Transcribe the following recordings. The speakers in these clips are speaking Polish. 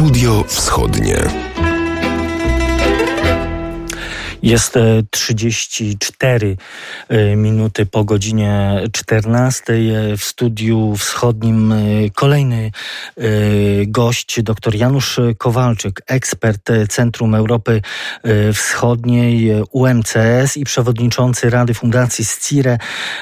Studio Wschodnie. Jest 34 minuty po godzinie 14. W Studiu Wschodnim kolejny gość, dr Janusz Kowalczyk, ekspert Centrum Europy Wschodniej UMCS i przewodniczący Rady Fundacji SCIRE.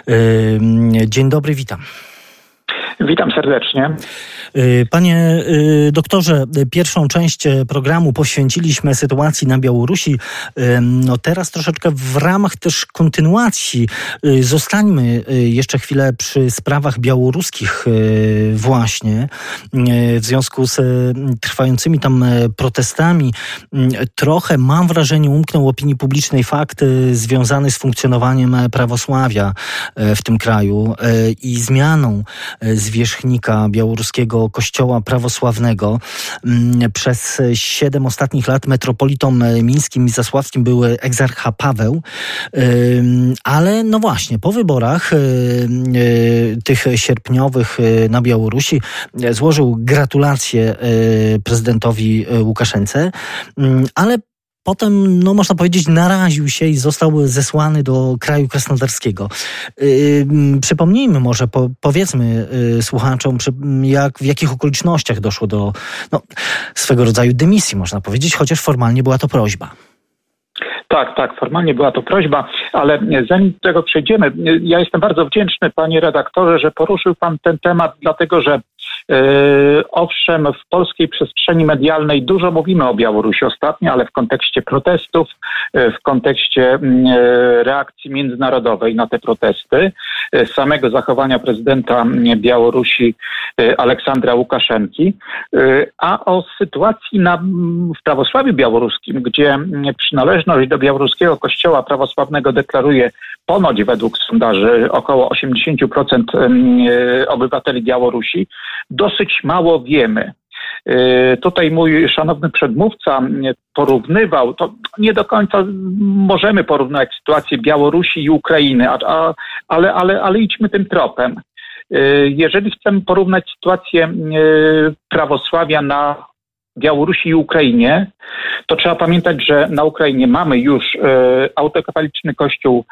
Dzień dobry, witam. Witam serdecznie. Panie doktorze, pierwszą część programu poświęciliśmy sytuacji na Białorusi. No teraz troszeczkę w ramach też kontynuacji zostańmy jeszcze chwilę przy sprawach białoruskich właśnie. W związku z trwającymi tam protestami trochę, mam wrażenie, umknął opinii publicznej fakt związany z funkcjonowaniem prawosławia w tym kraju i zmianą zwierzchnika białoruskiego Kościoła prawosławnego. Przez 7 ostatnich lat metropolitą mińskim i zasławskim był egzarcha Paweł, ale no właśnie, po wyborach tych sierpniowych na Białorusi złożył gratulacje prezydentowi Łukaszence, ale potem, no można powiedzieć, naraził się i został zesłany do kraju krasnodarskiego. Przypomnijmy może, powiedzmy słuchaczom, w jakich okolicznościach doszło do swego rodzaju dymisji, można powiedzieć, chociaż formalnie była to prośba. Tak, formalnie była to prośba, ale zanim do tego przejdziemy, ja jestem bardzo wdzięczny, panie redaktorze, że poruszył pan ten temat, dlatego że owszem, w polskiej przestrzeni medialnej dużo mówimy o Białorusi ostatnio, ale w kontekście protestów, w kontekście reakcji międzynarodowej na te protesty, samego zachowania prezydenta Białorusi Aleksandra Łukaszenki, a o sytuacji w prawosławiu białoruskim, gdzie przynależność do białoruskiego kościoła prawosławnego deklaruje ponoć według sondaży około 80% obywateli Białorusi, dosyć mało wiemy. Tutaj mój szanowny przedmówca porównywał, to nie do końca możemy porównać sytuację Białorusi i Ukrainy, ale idźmy tym tropem. Jeżeli chcemy porównać sytuację prawosławia na Białorusi i Ukrainie, to trzeba pamiętać, że na Ukrainie mamy już autokefaliczny kościół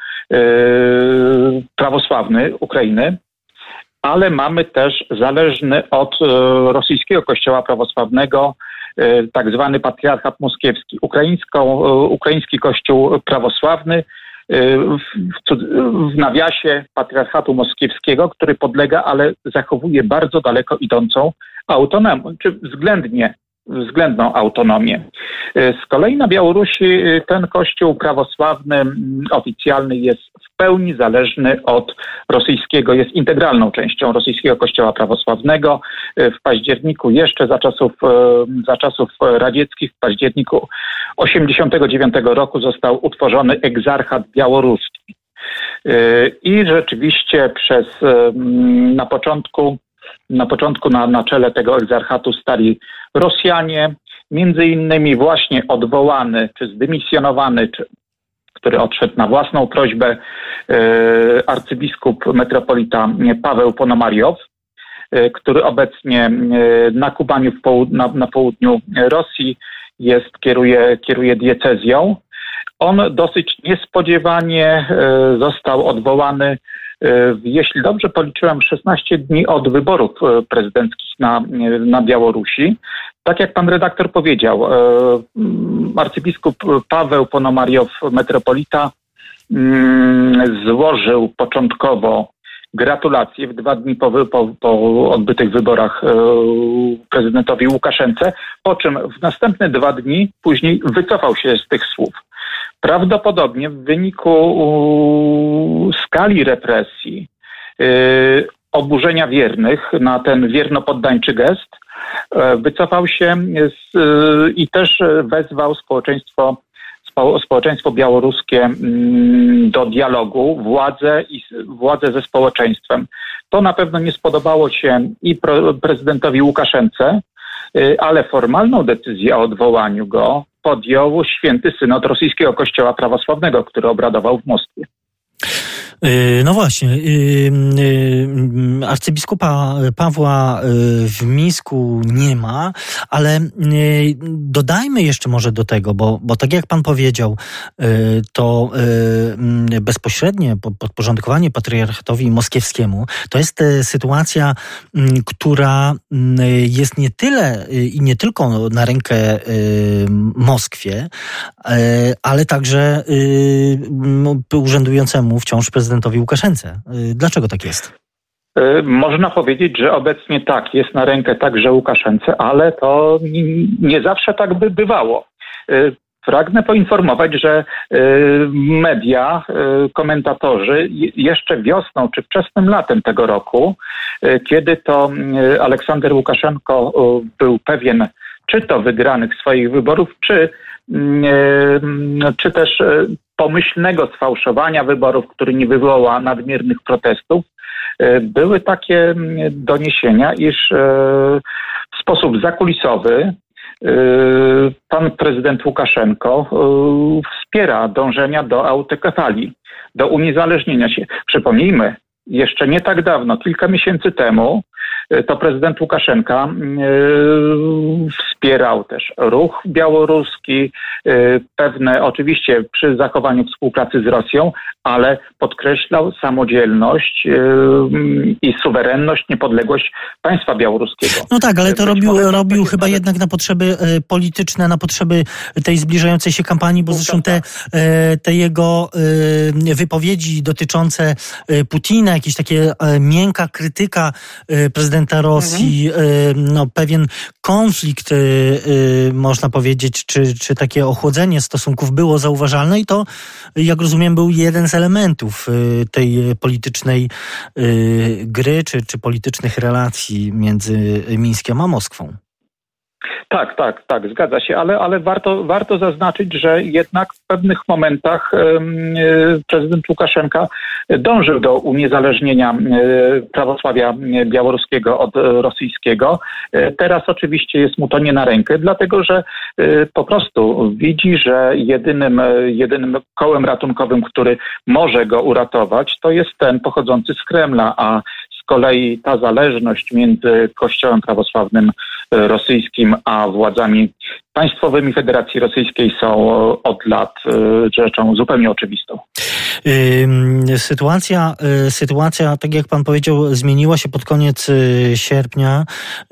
prawosławny Ukrainy, ale mamy też zależny od rosyjskiego kościoła prawosławnego tak zwany patriarchat moskiewski. Ukraiński kościół prawosławny, w nawiasie patriarchatu moskiewskiego, który podlega, ale zachowuje bardzo daleko idącą autonomię, czy względną autonomię. Z kolei na Białorusi ten kościół prawosławny oficjalny jest w pełni zależny od rosyjskiego, jest integralną częścią rosyjskiego kościoła prawosławnego. W październiku, jeszcze za czasów radzieckich, w październiku 1989 roku został utworzony egzarchat białoruski. I rzeczywiście na czele tego egzarchatu stali Rosjanie, między innymi właśnie odwołany czy zdymisjonowany, który odszedł na własną prośbę, arcybiskup metropolita Paweł Ponomariow, który obecnie na Kubaniu na południu Rosji kieruje diecezją. On dosyć niespodziewanie został odwołany, jeśli dobrze policzyłem, 16 dni od wyborów prezydenckich na Białorusi. Tak jak pan redaktor powiedział, arcybiskup Paweł Ponomariow, metropolita, złożył początkowo gratulacje w 2 dni po odbytych wyborach prezydentowi Łukaszence, po czym w następne 2 dni później wycofał się z tych słów. Prawdopodobnie w wyniku skali represji, oburzenia wiernych na ten wiernopoddańczy gest, wycofał się i też wezwał społeczeństwo białoruskie do dialogu, władzę ze społeczeństwem. To na pewno nie spodobało się i prezydentowi Łukaszence, ale formalną decyzję o odwołaniu go podjął Święty Synod Rosyjskiego Kościoła Prawosławnego, który obradował w Moskwie. No właśnie, arcybiskupa Pawła w Mińsku nie ma, ale dodajmy jeszcze może do tego, bo tak jak pan powiedział, to bezpośrednie podporządkowanie patriarchatowi moskiewskiemu to jest sytuacja, która jest nie tyle i nie tylko na rękę Moskwie, ale także urzędującemu wciąż prezydentowi Łukaszence. Dlaczego tak jest? Można powiedzieć, że obecnie tak, jest na rękę także Łukaszence, ale to nie zawsze tak by bywało. Pragnę poinformować, że media, komentatorzy jeszcze wiosną czy wczesnym latem tego roku, kiedy to Aleksander Łukaszenko był pewien czy to wygranych swoich wyborów, czy też pomyślnego sfałszowania wyborów, który nie wywoła nadmiernych protestów, były takie doniesienia, iż w sposób zakulisowy pan prezydent Łukaszenko wspiera dążenia do autokefalii, do uniezależnienia się. Przypomnijmy, jeszcze nie tak dawno, kilka miesięcy temu, to prezydent Łukaszenka wspierał też ruch białoruski, pewne oczywiście przy zachowaniu współpracy z Rosją, ale podkreślał samodzielność i suwerenność, niepodległość państwa białoruskiego. No tak, ale to robił chyba jednak na potrzeby polityczne, na potrzeby tej zbliżającej się kampanii, bo zresztą te jego wypowiedzi dotyczące Putina, jakieś takie miękka krytyka prezydenta Rosji, no pewien konflikt, można powiedzieć, czy takie ochłodzenie stosunków było zauważalne i to, jak rozumiem, był jeden z elementów tej politycznej gry, czy politycznych relacji między Mińskiem a Moskwą. Tak, zgadza się, ale warto zaznaczyć, że jednak w pewnych momentach prezydent Łukaszenka dążył do uniezależnienia prawosławia białoruskiego od rosyjskiego. Teraz oczywiście jest mu to nie na rękę, dlatego że po prostu widzi, że jedynym kołem ratunkowym, który może go uratować, to jest ten pochodzący z Kremla, a z kolei ta zależność między Kościołem prawosławnym rosyjskim a władzami państwowymi Federacji Rosyjskiej są od lat rzeczą zupełnie oczywistą. Sytuacja, tak jak pan powiedział, zmieniła się pod koniec sierpnia.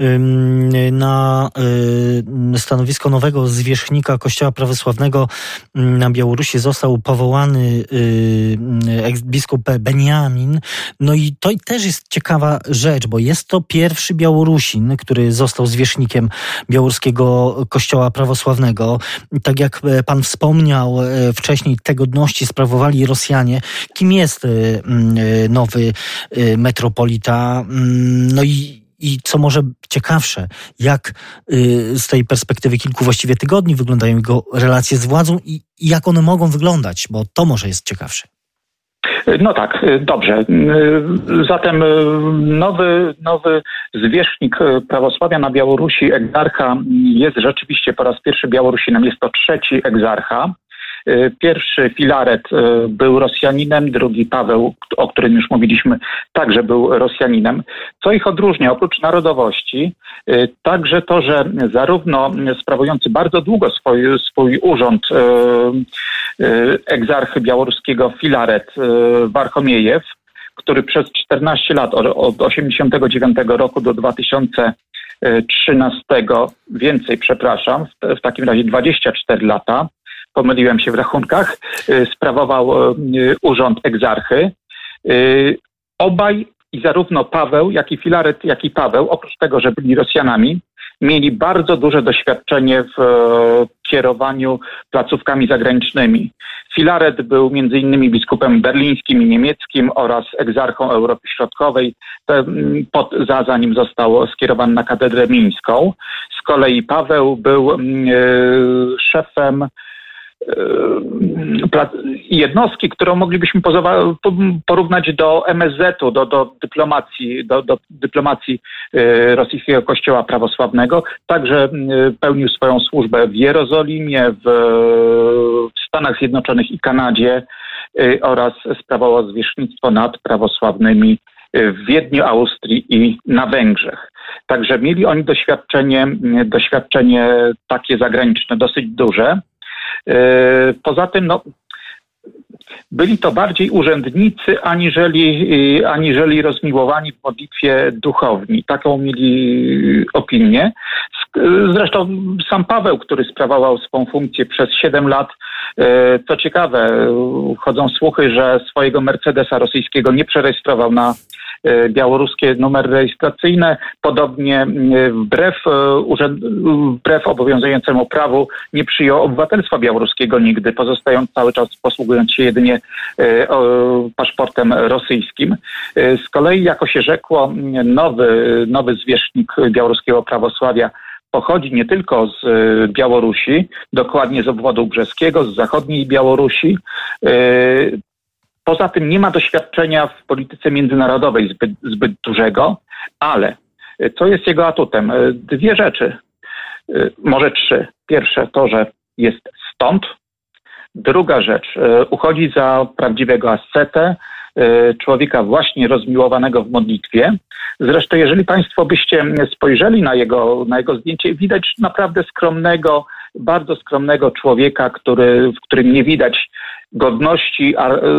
Na stanowisko nowego zwierzchnika Kościoła Prawosławnego na Białorusi został powołany biskup Beniamin. No i to też jest ciekawa rzecz, bo jest to pierwszy Białorusin, który został zwierzchnikiem białoruskiego Kościoła Prawosławnego. Tak jak pan wspomniał wcześniej, te godności sprawowali Rosjanie. Kim jest nowy metropolita? No i co może ciekawsze, jak z tej perspektywy kilku właściwie tygodni wyglądają jego relacje z władzą i jak one mogą wyglądać, bo to może jest ciekawsze. No tak, dobrze. Zatem nowy zwierzchnik prawosławia na Białorusi, egzarcha, jest rzeczywiście po raz pierwszy Białorusinem. Jest to trzeci egzarcha. Pierwszy Filaret był Rosjaninem, drugi Paweł, o którym już mówiliśmy, także był Rosjaninem. Co ich odróżnia? Oprócz narodowości, także to, że zarówno sprawujący bardzo długo swój urząd egzarchy białoruskiego Filaret Warchomiejew, który przez 14 lat, od 1989 roku do 2013, w takim razie 24 lata, pomyliłem się w rachunkach, sprawował urząd egzarchy. Obaj, i zarówno Paweł, jak i Filaret, jak i Paweł, oprócz tego, że byli Rosjanami, mieli bardzo duże doświadczenie w kierowaniu placówkami zagranicznymi. Filaret był między innymi biskupem berlińskim i niemieckim oraz egzarchą Europy Środkowej, zanim został skierowany na katedrę mińską. Z kolei Paweł był szefem jednostki, którą moglibyśmy porównać do MSZ-u, do dyplomacji rosyjskiego Kościoła Prawosławnego. Także pełnił swoją służbę w Jerozolimie, w Stanach Zjednoczonych i Kanadzie. oraz sprawował zwierzchnictwo nad prawosławnymi w Wiedniu, Austrii i na Węgrzech. Także mieli oni doświadczenie takie zagraniczne dosyć duże. Poza tym byli to bardziej urzędnicy aniżeli rozmiłowani w modlitwie duchowni. Taką mieli opinię. Zresztą sam Paweł, który sprawował swą funkcję przez 7 lat, co ciekawe, chodzą słuchy, że swojego Mercedesa rosyjskiego nie przerejestrował na białoruskie numery rejestracyjne. Podobnie wbrew obowiązującemu prawu nie przyjął obywatelstwa białoruskiego nigdy, pozostając cały czas, posługując się jedynie paszportem rosyjskim. Z kolei, jako się rzekło, nowy zwierzchnik białoruskiego prawosławia pochodzi nie tylko z Białorusi, dokładnie z obwodu brzeskiego, z zachodniej Białorusi. Poza tym nie ma doświadczenia w polityce międzynarodowej zbyt dużego, ale co jest jego atutem? 2 rzeczy, może 3. Pierwsze to, że jest stąd. Druga rzecz, uchodzi za prawdziwego ascetę, człowieka właśnie rozmiłowanego w modlitwie. Zresztą jeżeli Państwo byście spojrzeli na jego zdjęcie, widać naprawdę skromnego, bardzo skromnego człowieka, w którym nie widać godności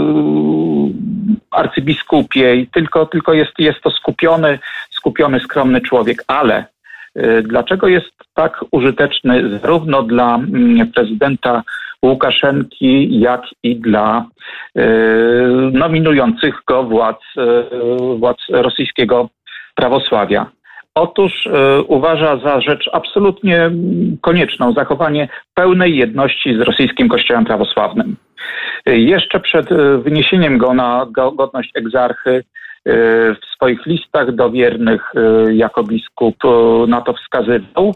arcybiskupiej, tylko jest to skupiony, skromny człowiek. Ale dlaczego jest tak użyteczny zarówno dla prezydenta Łukaszenki, jak i dla nominujących go władz rosyjskiego prawosławia? Otóż uważa za rzecz absolutnie konieczną zachowanie pełnej jedności z rosyjskim Kościołem prawosławnym. Jeszcze przed wyniesieniem go na godność egzarchy w swoich listach do wiernych jako biskup na to wskazywał.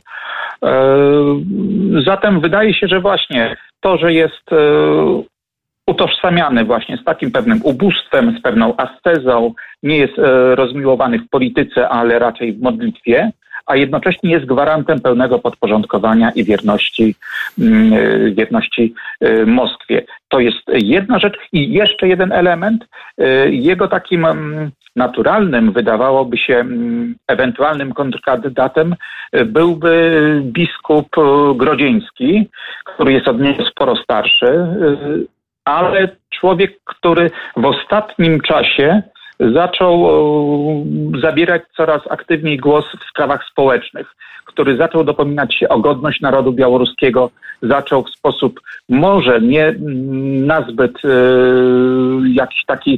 Zatem wydaje się, że właśnie to, że jest utożsamiany właśnie z takim pewnym ubóstwem, z pewną ascezą, nie jest rozmiłowany w polityce, ale raczej w modlitwie, a jednocześnie jest gwarantem pełnego podporządkowania i wierności Moskwie. To jest jedna rzecz. I jeszcze jeden element. Jego takim naturalnym, wydawałoby się, ewentualnym kontrkandydatem byłby biskup Grodzieński, który jest od niego sporo starszy, ale człowiek, który w ostatnim czasie zaczął zabierać coraz aktywniej głos w sprawach społecznych, który zaczął dopominać się o godność narodu białoruskiego, zaczął w sposób może nie nazbyt jakiś taki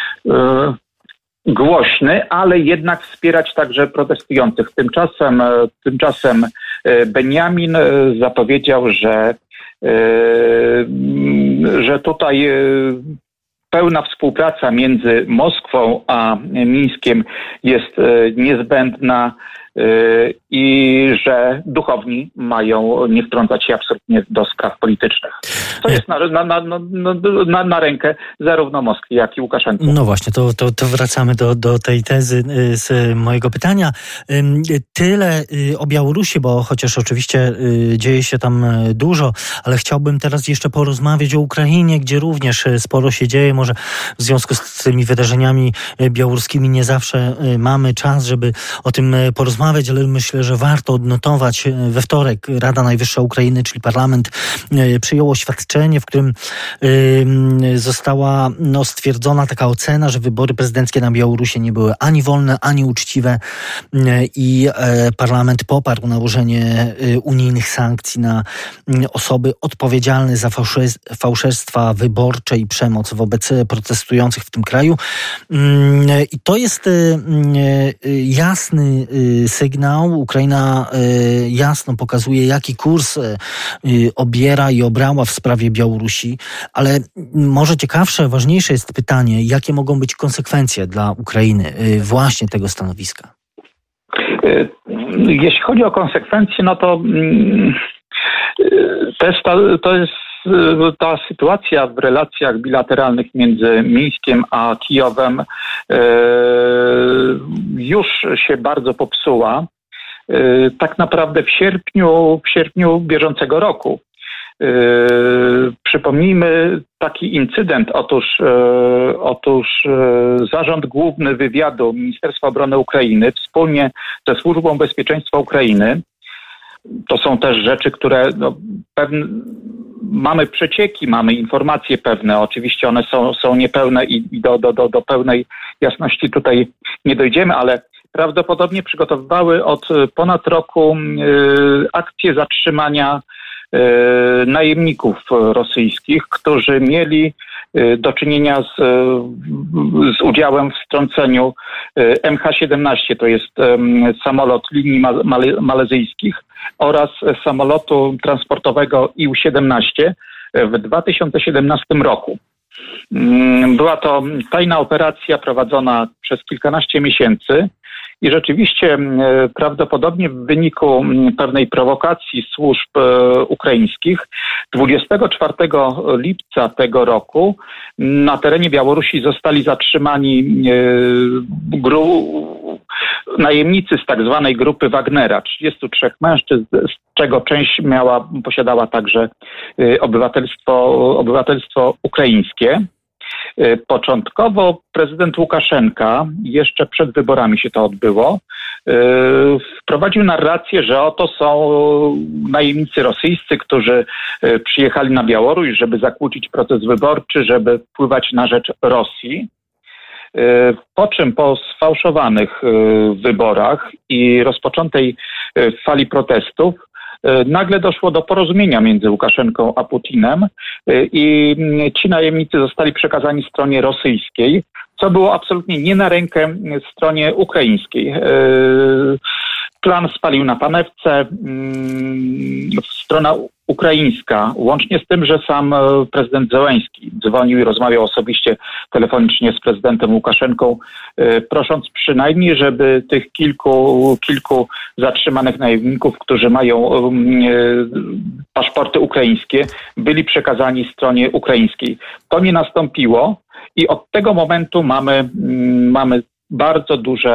głośny, ale jednak wspierać także protestujących. Tymczasem Beniamin zapowiedział, że tutaj pełna współpraca między Moskwą a Mińskiem jest niezbędna i że duchowni mają nie wtrącać się absolutnie do spraw politycznych. To jest na rękę zarówno Moskwie, jak i Łukaszence. No właśnie, to wracamy do tej tezy z mojego pytania. Tyle o Białorusi, bo chociaż oczywiście dzieje się tam dużo, ale chciałbym teraz jeszcze porozmawiać o Ukrainie, gdzie również sporo się dzieje. Może w związku z tymi wydarzeniami białoruskimi nie zawsze mamy czas, żeby o tym porozmawiać, ale myślę, że warto odnotować. We wtorek Rada Najwyższa Ukrainy, czyli parlament, przyjęło oświadczenie, w którym została stwierdzona taka ocena, że wybory prezydenckie na Białorusi nie były ani wolne, ani uczciwe i parlament poparł nałożenie unijnych sankcji na osoby odpowiedzialne za fałszerstwa wyborcze i przemoc wobec protestujących w tym kraju. I to jest jasny sygnał. Ukraina jasno pokazuje, jaki kurs obiera i obrała w sprawie Białorusi, ale może ciekawsze, ważniejsze jest pytanie, jakie mogą być konsekwencje dla Ukrainy właśnie tego stanowiska? Jeśli chodzi o konsekwencje, no to jest ta sytuacja w relacjach bilateralnych między Mińskiem a Kijowem już się bardzo popsuła. Tak naprawdę w sierpniu bieżącego roku Przypomnijmy taki incydent. Otóż Zarząd Główny Wywiadu Ministerstwa Obrony Ukrainy wspólnie ze Służbą Bezpieczeństwa Ukrainy, to są też rzeczy, które mamy przecieki, mamy informacje pewne, oczywiście one są niepełne i do pełnej jasności tutaj nie dojdziemy, ale prawdopodobnie przygotowywały od ponad roku akcję zatrzymania najemników rosyjskich, którzy mieli do czynienia z udziałem w wtrąceniu MH17, to jest samolot linii malezyjskich, oraz samolotu transportowego IL-17 w 2017 roku. Była to tajna operacja prowadzona przez kilkanaście miesięcy i rzeczywiście prawdopodobnie w wyniku pewnej prowokacji służb ukraińskich 24 lipca tego roku na terenie Białorusi zostali zatrzymani najemnicy z tak zwanej grupy Wagnera, 33 mężczyzn, z czego część posiadała także obywatelstwo ukraińskie. Początkowo prezydent Łukaszenka, jeszcze przed wyborami się to odbyło, wprowadził narrację, że oto są najemnicy rosyjscy, którzy przyjechali na Białoruś, żeby zakłócić proces wyborczy, żeby wpływać na rzecz Rosji. Po czym po sfałszowanych wyborach i rozpoczętej fali protestów nagle doszło do porozumienia między Łukaszenką a Putinem i ci najemnicy zostali przekazani stronie rosyjskiej, co było absolutnie nie na rękę stronie ukraińskiej. Plan spalił na panewce. Strona ukraińska, łącznie z tym, że sam prezydent Zełenski dzwonił i rozmawiał osobiście telefonicznie z prezydentem Łukaszenką, prosząc przynajmniej, żeby tych kilku zatrzymanych najemników, którzy mają paszporty ukraińskie, byli przekazani stronie ukraińskiej. To nie nastąpiło i od tego momentu mamy bardzo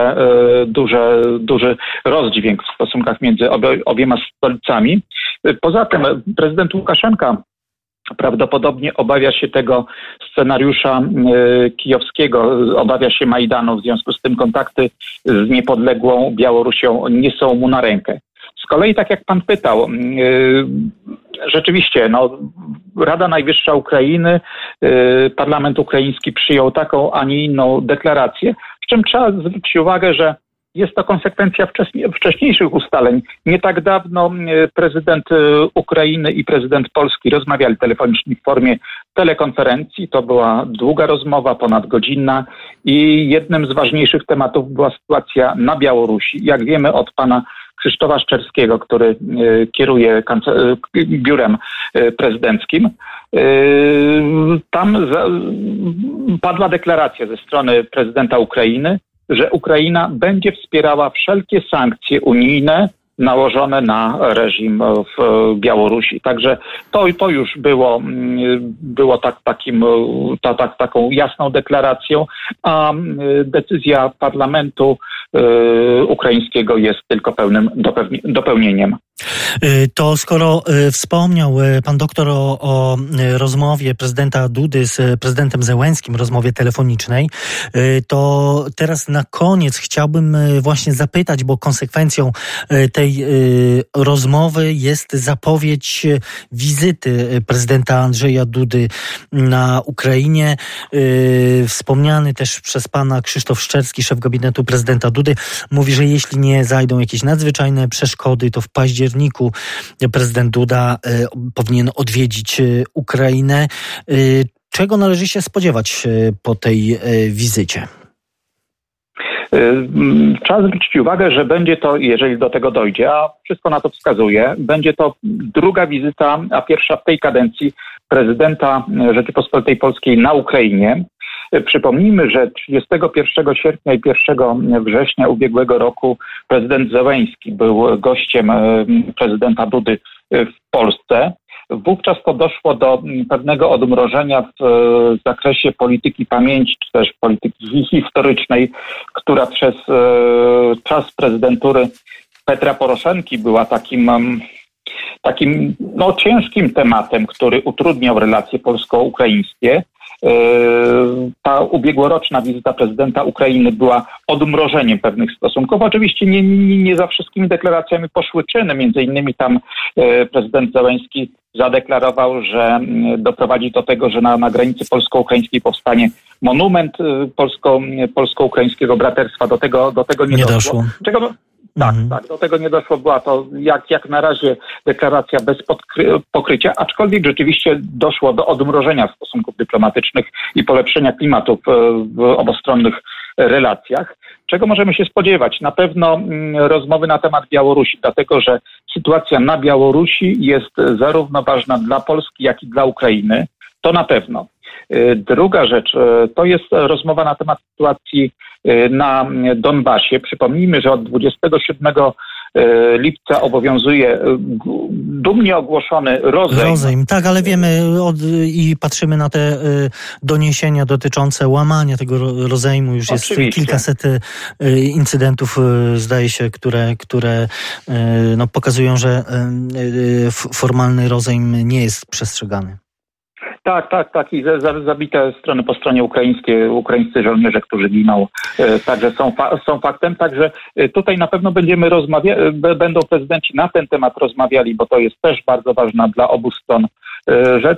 duży rozdźwięk w stosunkach między obiema stolicami. Poza tym prezydent Łukaszenka prawdopodobnie obawia się tego scenariusza kijowskiego, obawia się Majdanu, w związku z tym kontakty z niepodległą Białorusią nie są mu na rękę. Z kolei, tak jak pan pytał, rzeczywiście, Rada Najwyższa Ukrainy, parlament ukraiński przyjął taką, a nie inną deklarację, z czym trzeba zwrócić uwagę, że jest to konsekwencja wcześniejszych ustaleń. Nie tak dawno prezydent Ukrainy i prezydent Polski rozmawiali telefonicznie w formie telekonferencji. To była długa rozmowa, ponadgodzinna i jednym z ważniejszych tematów była sytuacja na Białorusi. Jak wiemy od pana Krzysztofa Szczerskiego, który kieruje biurem prezydenckim, tam padła deklaracja ze strony prezydenta Ukrainy, że Ukraina będzie wspierała wszelkie sankcje unijne nałożone na reżim w Białorusi. Także to już było taką jasną deklaracją, a decyzja parlamentu ukraińskiego jest tylko pełnym dopełnieniem. To skoro wspomniał pan doktor o rozmowie prezydenta Dudy z prezydentem Zełenskim, rozmowie telefonicznej, to teraz na koniec chciałbym właśnie zapytać, bo konsekwencją tej rozmowy jest zapowiedź wizyty prezydenta Andrzeja Dudy na Ukrainie. Wspomniany też przez pana Krzysztof Szczerski, szef gabinetu prezydenta Dudy, mówi, że jeśli nie zajdą jakieś nadzwyczajne przeszkody, to w październiku prezydent Duda powinien odwiedzić Ukrainę. Czego należy się spodziewać po tej wizycie? Trzeba zwrócić uwagę, że będzie to, jeżeli do tego dojdzie, a wszystko na to wskazuje, będzie to druga wizyta, a pierwsza w tej kadencji prezydenta Rzeczypospolitej Polskiej na Ukrainie. Przypomnijmy, że 31 sierpnia i 1 września ubiegłego roku prezydent Zełenski był gościem prezydenta Dudy w Polsce. Wówczas to doszło do pewnego odmrożenia w zakresie polityki pamięci, czy też polityki historycznej, która przez czas prezydentury Petra Poroszenki była takim takim ciężkim tematem, który utrudniał relacje polsko-ukraińskie. Ta ubiegłoroczna wizyta prezydenta Ukrainy była odmrożeniem pewnych stosunków. Oczywiście nie za wszystkimi deklaracjami poszły czyny. Między innymi tam prezydent Zełenski zadeklarował, że doprowadzi do tego, że na granicy polsko-ukraińskiej powstanie monument polsko-ukraińskiego braterstwa. Do tego nie doszło. Tak, do tego nie doszło. Była to jak na razie deklaracja bez pokrycia, aczkolwiek rzeczywiście doszło do odmrożenia stosunków dyplomatycznych i polepszenia klimatu w obostronnych relacjach. Czego możemy się spodziewać? Na pewno rozmowy na temat Białorusi, dlatego że sytuacja na Białorusi jest zarówno ważna dla Polski, jak i dla Ukrainy. To na pewno. Druga rzecz to jest rozmowa na temat sytuacji na Donbasie. Przypomnijmy, że od 27 lipca obowiązuje dumnie ogłoszony rozejm. Tak, ale wiemy i patrzymy na te doniesienia dotyczące łamania tego rozejmu. Już jest kilkaset incydentów, zdaje się, które pokazują, że formalny rozejm nie jest przestrzegany. Tak. I zabite strony po stronie ukraińscy żołnierze, którzy giną, także są faktem. Także tutaj na pewno będą prezydenci na ten temat rozmawiali, bo to jest też bardzo ważna dla obu stron rzecz.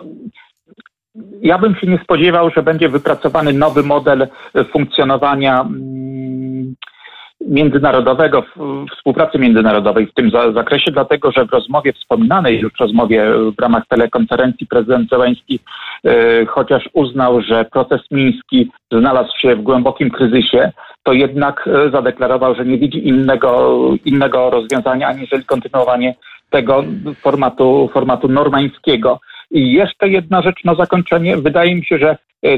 Ja bym się nie spodziewał, że będzie wypracowany nowy model funkcjonowania międzynarodowego, współpracy międzynarodowej w tym zakresie, dlatego że w rozmowie wspominanej już w ramach telekonferencji prezydent Zełenski chociaż uznał, że proces miński znalazł się w głębokim kryzysie, to jednak zadeklarował, że nie widzi innego rozwiązania aniżeli kontynuowanie tego formatu normańskiego. I jeszcze jedna rzecz na zakończenie. Wydaje mi się, że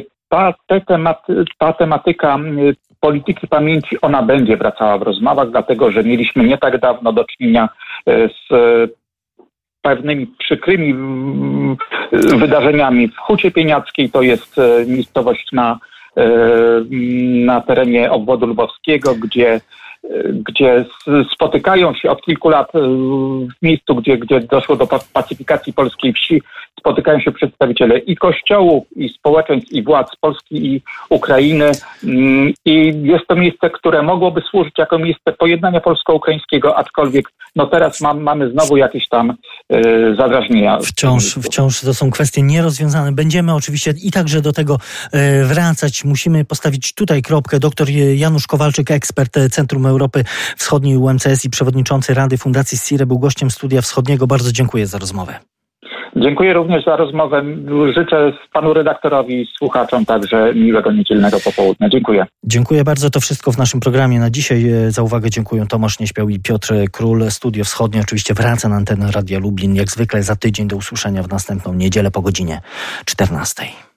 ta tematyka polityki pamięci, ona będzie wracała w rozmowach, dlatego że mieliśmy nie tak dawno do czynienia z pewnymi przykrymi wydarzeniami w Hucie Pieniackiej. To jest miejscowość na terenie obwodu lwowskiego, gdzie spotykają się od kilku lat w miejscu, gdzie doszło do pacyfikacji polskiej wsi, spotykają się przedstawiciele i kościołów, i społeczeństw, i władz Polski i Ukrainy. I jest to miejsce, które mogłoby służyć jako miejsce pojednania polsko-ukraińskiego, aczkolwiek teraz mamy znowu jakieś tam zadrażnienia. Wciąż to są kwestie nierozwiązane. Będziemy oczywiście i także do tego wracać. Musimy postawić tutaj kropkę. Doktor Janusz Kowalczyk, ekspert Centrum Europy Wschodniej UMCS i przewodniczący Rady Fundacji SCIRE, był gościem Studia Wschodniego. Bardzo dziękuję za rozmowę. Dziękuję również za rozmowę. Życzę panu redaktorowi i słuchaczom także miłego niedzielnego popołudnia. Dziękuję. Dziękuję bardzo. To wszystko w naszym programie na dzisiaj. Za uwagę dziękuję Tomasz Nieśpiał i Piotr Król. Studio Wschodnie oczywiście wraca na antenę Radia Lublin jak zwykle za tydzień. Do usłyszenia w następną niedzielę po godzinie 14.